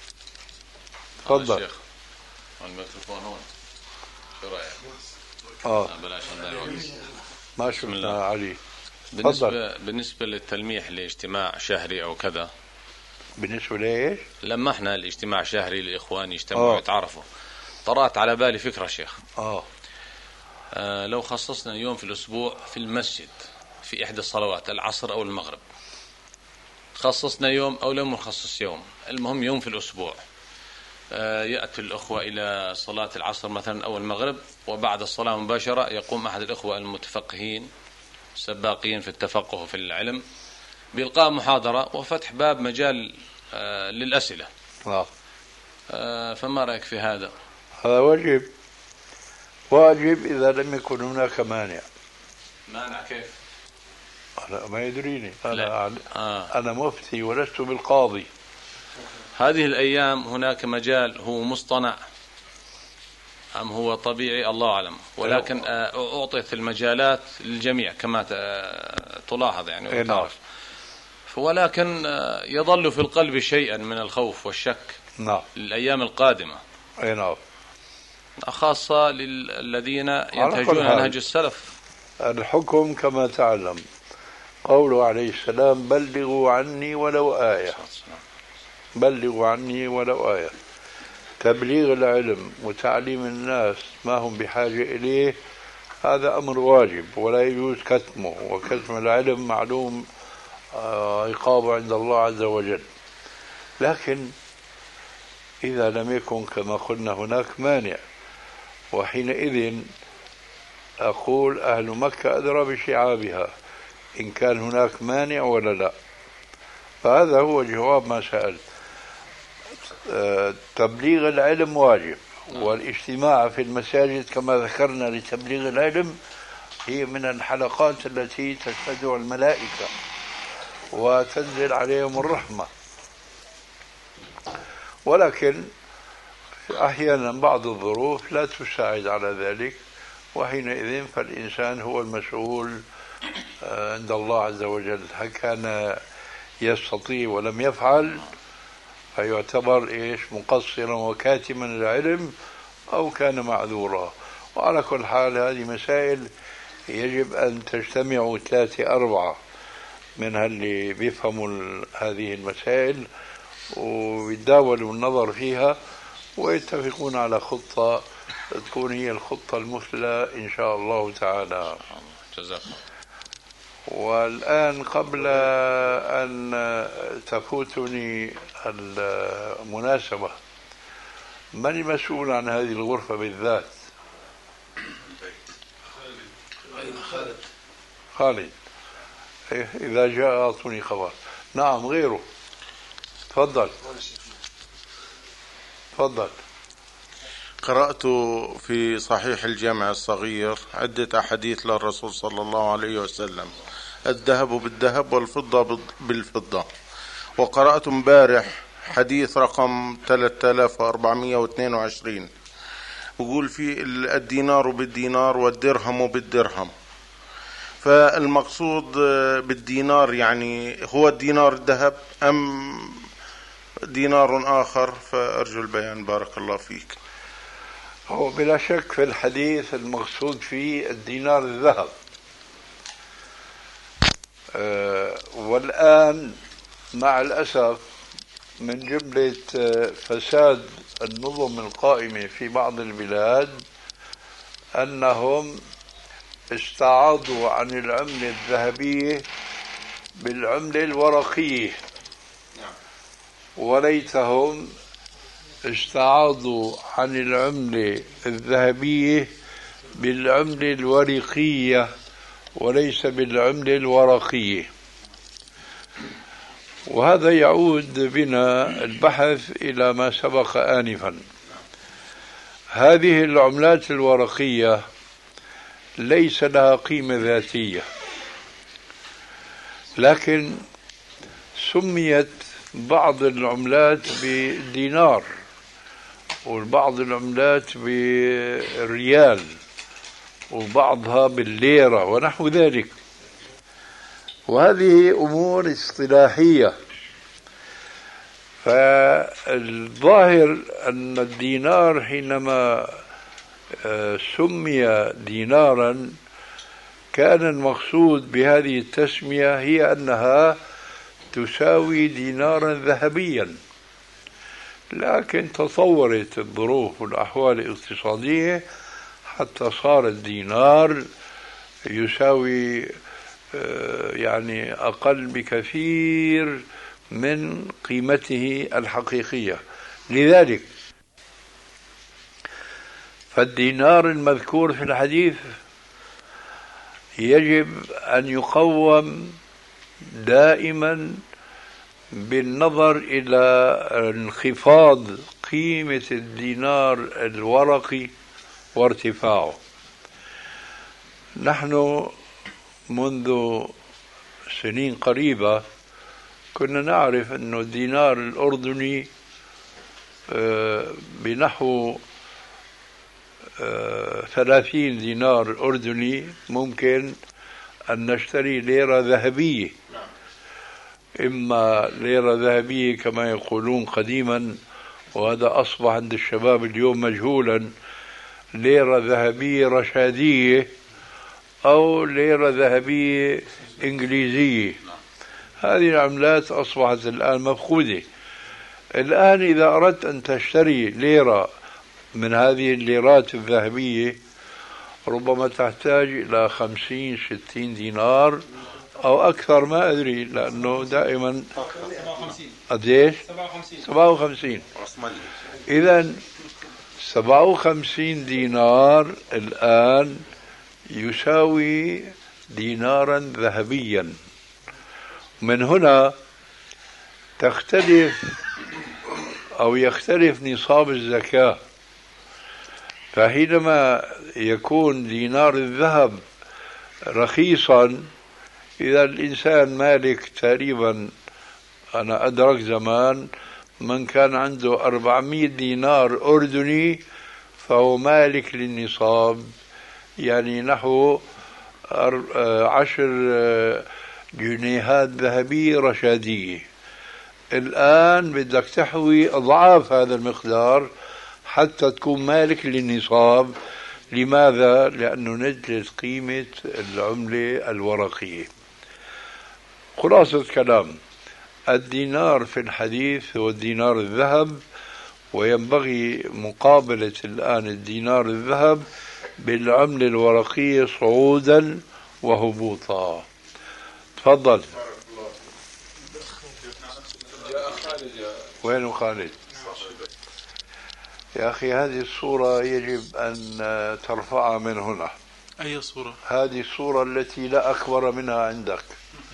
تفضل. الميكروفون هون شو رأيك؟ اه بلاش نضيع وقت. ما شفنا علي. بالنسبة بالنسبة للتلميح لاجتماع شهري أو كذا، بالنسبة ليش؟ لما احنا الاجتماع شهري للإخوان يجتمعوا ويتعرفوا، طرأت على بالي فكرة شيخ. آه. آه لو خصصنا يوم في الأسبوع في المسجد في إحدى الصلوات العصر أو المغرب، خصصنا يوم أو لم نخصص يوم، المهم يوم في الأسبوع، آه يأتي الأخوة إلى صلاة العصر مثلا أو المغرب، وبعد الصلاة مباشرة يقوم أحد الأخوة المتفقهين السباقين في التفقه في العلم بإلقاء محاضرة وفتح باب مجال آه للأسئلة. آه. آه فما رأيك في هذا؟ هذا واجب، واجب إذا لم يكن هناك مانع. مانع كيف؟ أنا ما يدريني، أنا آه. أنا مفتي ولست بالقاضي. هذه الأيام هناك مجال هو مصطنع أم هو طبيعي الله أعلم، ولكن أعطيت المجالات للجميع كما تلاحظ يعني وتعرف، ولكن يظل في القلب شيئا من الخوف والشك. نعم. للأيام القادمة. أي نعم. خاصة للذين ينتهجون نهج السلف. الحكم كما تعلم قوله عليه السلام: بلغوا عني ولو آية. بلغوا عني ولو آية. تبليغ العلم وتعليم الناس ما هم بحاجة إليه هذا أمر واجب، ولا يجوز كتمه، وكتم العلم معلوم عقابه عند الله عز وجل. لكن إذا لم يكن كما قلنا هناك مانع، وحينئذ أقول أهل مكة أدرى بشعابها إن كان هناك مانع ولا لا. فهذا هو جواب ما سألت. تبليغ العلم واجب، والاجتماع في المساجد كما ذكرنا لتبليغ العلم هي من الحلقات التي تشهدها الملائكة وتنزل عليهم الرحمة. ولكن أحيانا بعض الظروف لا تساعد على ذلك، وحينئذ فالإنسان هو المسؤول عند الله عز وجل. هل كان يستطيع ولم يفعل فيعتبر إيش مقصرا وكاتما العلم، أو كان معذورا. وعلى كل حال هذه مسائل يجب أن تجتمعوا ثلاثة أربعة من اللي بيفهموا هذه المسائل ويتداولوا النظر فيها ويتفقون على خطة تكون هي الخطة المثلى إن شاء الله تعالى. جزاكم. والآن قبل أن تفوتني المناسبة، من المسؤول عن هذه الغرفة بالذات؟ خالد. خالد. إذا جاء أعطوني خبر. نعم، غيره. تفضل تفضل. قرأت في صحيح الجامع الصغير عدة أحاديث للرسول صلى الله عليه وسلم: الذهب بالذهب والفضة بالفضة. وقرأت امبارح حديث رقم ثلاثة آلاف وأربعمائة واثنين وعشرين يقول فيه الدينار بالدينار والدرهم بالدرهم. فالمقصود بالدينار يعني هو الدينار الذهب أم دينار آخر؟ فأرجو البيان بارك الله فيك. هو بلا شك في الحديث المقصود فيه الدينار الذهب. أه والآن مع الأسف من جملة فساد النظم القائمة في بعض البلاد أنهم استعاضوا عن العملة الذهبية بالعملة الورقية، وليتهم استعاضوا عن العملة الذهبية بالعملة الورقية وليس بالعملة الورقية. وهذا يعود بنا البحث إلى ما سبق آنفا. هذه العملات الورقية ليس لها قيمة ذاتية، لكن سميت بعض العملات بدينار وبعض العملات بالريال وبعضها بالليرة ونحو ذلك، وهذه أمور اصطلاحية. فالظاهر أن الدينار حينما سمي دينارا كان المقصود بهذه التسمية هي أنها تساوي دينارا ذهبيا، لكن تطورت الظروف والأحوال الاقتصادية حتى صار الدينار يساوي يعني أقل بكثير من قيمته الحقيقية. لذلك فالدينار المذكور في الحديث يجب أن يقوم دائما بالنظر إلى انخفاض قيمة الدينار الورقي وارتفاعه. نحن منذ سنين قريبة كنا نعرف أن الدينار الأردني بنحو ثلاثين دينار أردني ممكن أن نشتري ليرة ذهبية، إما ليرة ذهبية كما يقولون قديما، وهذا أصبح عند الشباب اليوم مجهولا، ليرة ذهبية رشادية أو ليرة ذهبية إنجليزية. هذه العملات أصبحت الآن مفقودة. الآن إذا أردت أن تشتري ليرة من هذه الليرات الذهبية ربما تحتاج إلى خمسين ستين دينار أو أكثر، ما أدري، لأنه دائما قديش؟ سبعة وخمسين. إذن سبعة وخمسين دينار الآن يساوي دينارا ذهبيا. من هنا تختلف أو يختلف نصاب الزكاة. فحينما يكون دينار الذهب رخيصا، إذا الإنسان مالك تقريبا، أنا أدرك زمان من كان عنده أربعمائة دينار أردني فهو مالك للنصاب، يعني نحو عشر جنيهات ذهبية رشادية. الآن بدك تحوي أضعاف هذا المقدار حتى تكون مالك للنصاب. لماذا؟ لأنه نزلت قيمة العملة الورقية. خلاصة كلام، الدينار في الحديث هو الدينار الذهب، وينبغي مقابلة الآن الدينار الذهب بالعملة الورقية صعودا وهبوطا. تفضل. وين خالد؟ يا أخي هذه الصورة يجب أن ترفعها من هنا. أي صورة؟ هذه الصورة التي لا أكبر منها عندك.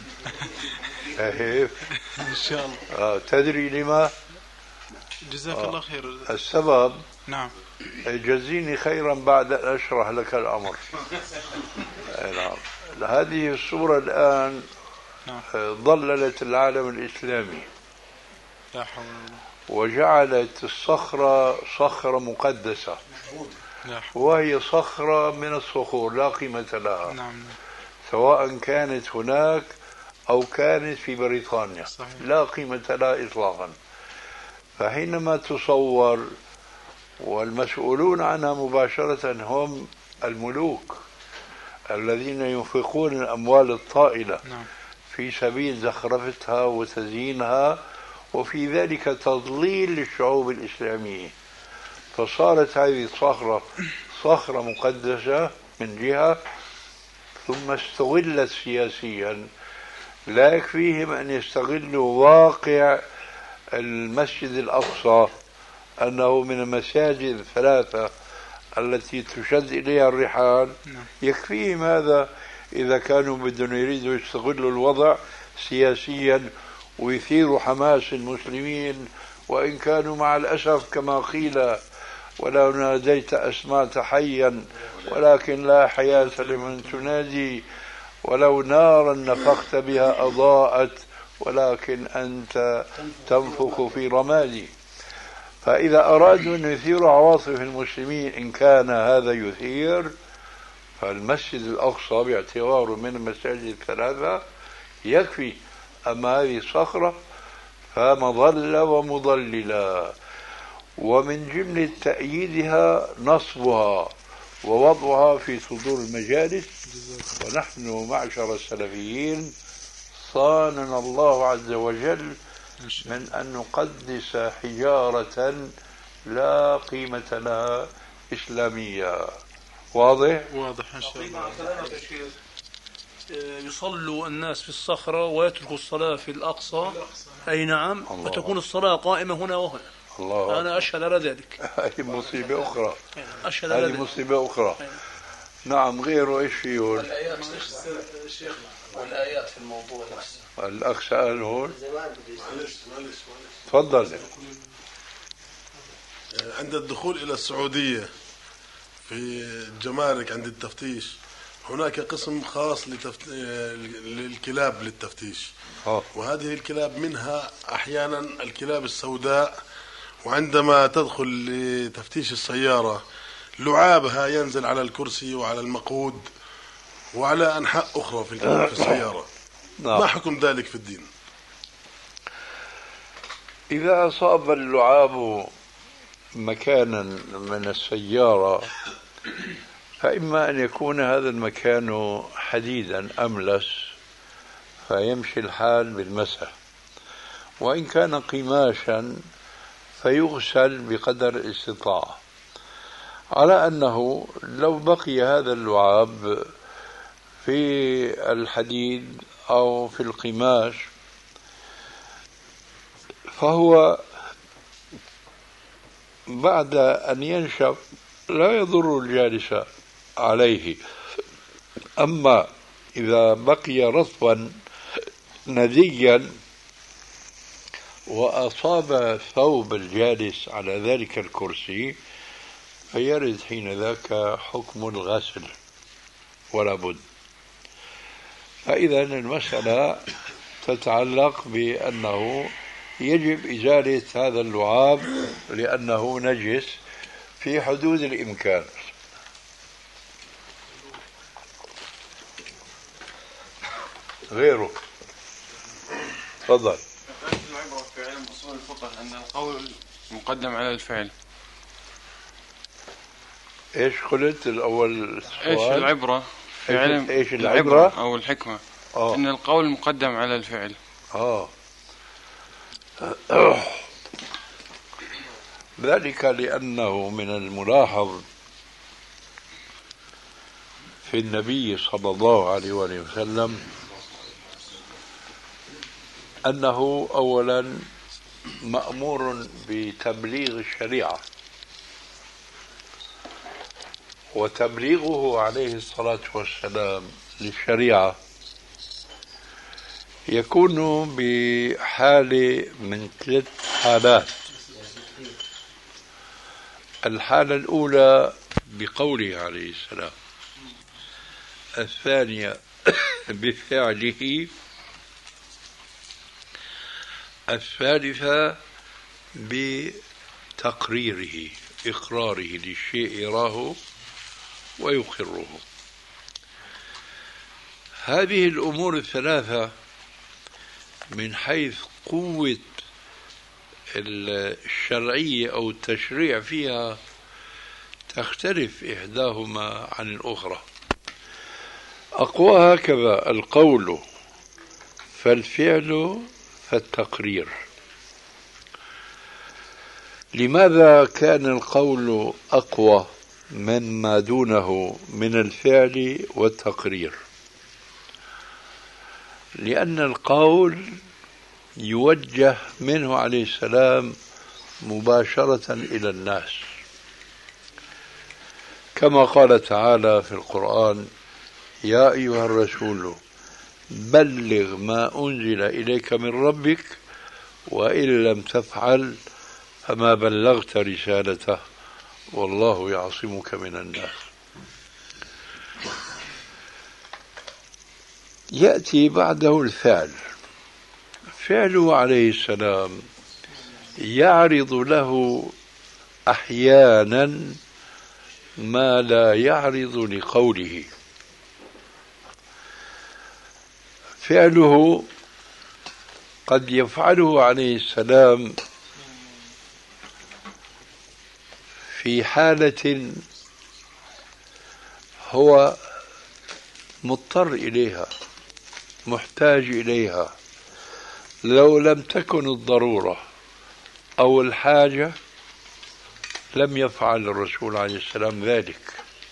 إن شاء الله. آه تدري لما؟ جزاك آه. الله خير. السبب؟ نعم. جزيني خيرا بعد أن أشرح لك الأمر. نعم. هذه الصورة الآن نعم. ضللت العالم الإسلامي. لا حول ولا وجعلت الصخرة صخرة مقدسة، وهي صخرة من الصخور لا قيمة لها. نعم. سواء كانت هناك أو كانت في بريطانيا. صحيح. لا قيمة لها إطلاقا. فحينما تصور، والمسؤولون عنها مباشرة هم الملوك الذين ينفقون الأموال الطائلة نعم. في سبيل زخرفتها وتزيينها، وفي ذلك تضليل للشعوب الإسلامية. فصارت هذه الصخرة صخرة مقدسة من جهة، ثم استغلت سياسيا. لا يكفيهم أن يستغلوا واقع المسجد الأقصى أنه من المساجد الثلاثة التي تشد إليها الرحال. يكفيهم هذا إذا كانوا بدهم يريدوا يستغلوا الوضع سياسيا ويثيروا حماس المسلمين، وإن كانوا مع الأسف كما قيل ولو ناديت أسمعت حيا ولكن لا حياة لمن تنادي، ولو نارا نفخت بها أضاءت ولكن أنت تنفخ في رمادي. فإذا أرادوا أن يثيروا عواطف المسلمين إن كان هذا يثير، فالمسجد الأقصى باعتباره من المساجد الثلاثة يكفي. أما هذه الصخرة فمظلة ومضللة، ومن جملة تأييدها نصبها ووضعها في صدور المجالس. ونحن معشر السلفيين صاننا الله عز وجل من أن نقدس حجارة لا قيمة لها إسلامية. واضح؟ واضح إن شاء الله. يصلوا الناس في الصخرة ويتركوا الصلاة في الأقصى. أي نعم. فتكون الصلاة قائمة هنا وهنا. الله. أنا أشهد على ذلك. هذه مصيبة أخرى. أشهد على ذلك. هذه مصيبة أخرى. نعم. غيره إيش فيه؟ والآيات والآيات في الموضوع نفسه. الأخ سأل هون. تفضل. عند الدخول إلى السعودية في الجمارك عند التفتيش هناك قسم خاص لتفت... للكلاب للتفتيش. أوه. وهذه الكلاب منها أحيانا الكلاب السوداء، وعندما تدخل لتفتيش السيارة لعابها ينزل على الكرسي وعلى المقود وعلى أنحاء أخرى في السيارة. ما حكم ذلك في الدين؟ إذا أصاب اللعاب مكانا من السيارة فإما أن يكون هذا المكان حديدا أملس فيمشي الحال بالمسح، وإن كان قماشا فيغسل بقدر الاستطاعة، على أنه لو بقي هذا اللعاب في الحديد أو في القماش فهو بعد أن ينشف لا يضر الجالس عليه. أما إذا بقي رطبا نديا وأصاب ثوب الجالس على ذلك الكرسي فيرد حين ذاك حكم الغسل ولا بد. فإذا المسألة تتعلق بأنه يجب إزالة هذا اللعاب لأنه نجس في حدود الإمكان. غيره. تفضل. العبرة في علم أصول الفقه أن القول مقدم على الفعل. إيش قلت الأول السؤال؟ إيش العبرة في إيش علم إيش العبرة أو الحكمة؟ آه. أن القول مقدم على الفعل. آه. ذلك لأنه من الملاحظ في النبي صلى الله عليه وسلم أنه أولا مأمور بتبليغ الشريعة، وتبليغه عليه الصلاة والسلام للشريعة يكون بحالة من ثلاث حالات. الحالة الأولى بقوله عليه السلام، الثانية بفعله، الثالثة بتقريره، إقراره للشيء يراه ويقره. هذه الأمور الثلاثة من حيث قوة الشرعية أو التشريع فيها تختلف إحداهما عن الأخرى. أقواها هكذا القول فالفعل فالتقرير. لماذا كان القول أقوى مما دونه من الفعل والتقرير؟ لأن القول يوجه منه عليه السلام مباشرة إلى الناس، كما قال تعالى في القرآن: يا أيها الرسول بلغ ما أنزل إليك من ربك وإن لم تفعل فما بلغت رسالته والله يعصمك من الناس. يأتي بعده الفعل. فعله عليه السلام يعرض له أحيانا ما لا يعرض لقوله. فعله قد يفعله عليه السلام في حالة هو مضطر إليها، محتاج إليها. لو لم تكن الضرورة أو الحاجة لم يفعل الرسول عليه السلام ذلك.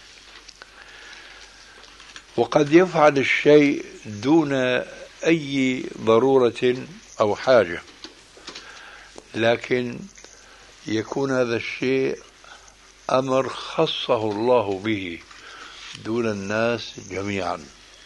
وقد يفعل الشيء دون أي ضرورة أو حاجة، لكن يكون هذا الشيء أمر خصه الله به دون الناس جميعا.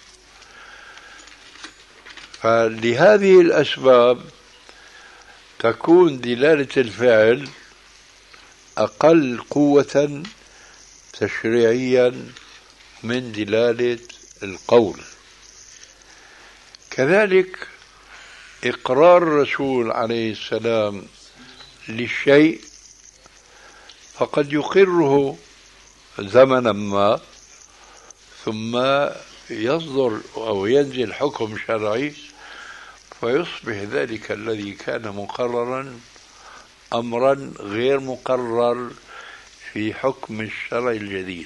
فلهذه الأسباب تكون دلالة الفعل أقل قوة تشريعيا من دلالة القول. كذلك إقرار الرسول عليه السلام للشيء فقد يقره زمنا ما ثم يصدر أو ينزل حكم شرعي فيصبح ذلك الذي كان مقررا أمرا غير مقرر في حكم الشرع الجديد.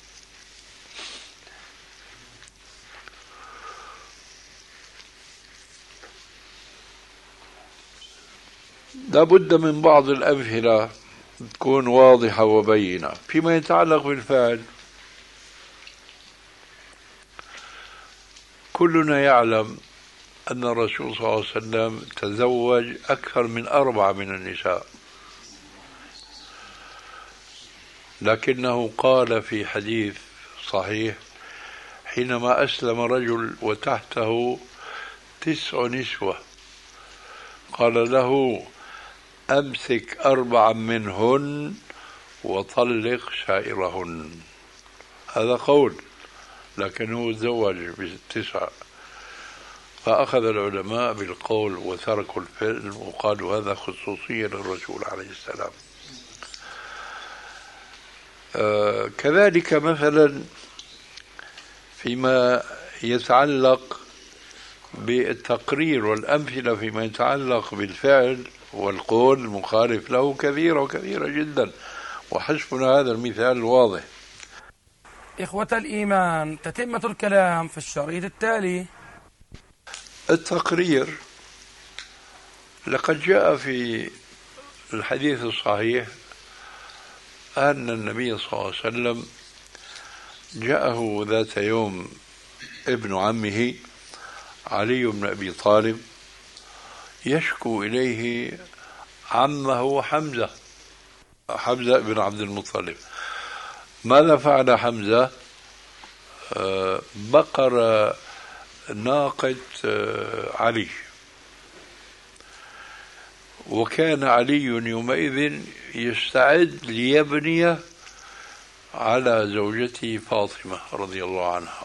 لابد من بعض الأمثلة تكون واضحة وبينة. فيما يتعلق بالفعل كلنا يعلم أن الرسول صلى الله عليه وسلم تزوج أكثر من أربعة من النساء، لكنه قال في حديث صحيح حينما أسلم رجل وتحته تسع نسوة قال له أمسك أربعا منهن وطلق سائرهن. هذا قول، لكنه تزوج بالتسع. فأخذ العلماء بالقول وتركوا الفعل وقالوا هذا خصوصية للرسول عليه السلام. آه كذلك مثلا فيما يتعلق بالتقرير والأمثلة فيما يتعلق بالفعل والقول المخالف له كثيرة وكثيرة جدا، وحسبنا هذا المثال الواضح. إخوة الإيمان، تتمة الكلام في الشريط التالي. التقرير لقد جاء في الحديث الصحيح أن النبي صلى الله عليه وسلم جاءه ذات يوم ابن عمه علي بن أبي طالب يشكو إليه عمه حمزة حمزة بن عبد المطلب. ماذا فعل حمزة؟ بقر ناقة علي، وكان علي يومئذ يستعد ليبني على زوجته فاطمة رضي الله عنها.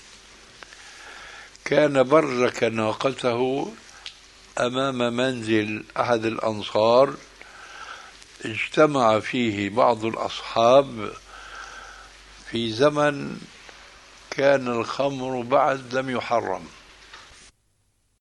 كان برك ناقته أمام منزل أحد الأنصار اجتمع فيه بعض الأصحاب في زمن كان الخمر بعد لم يحرم،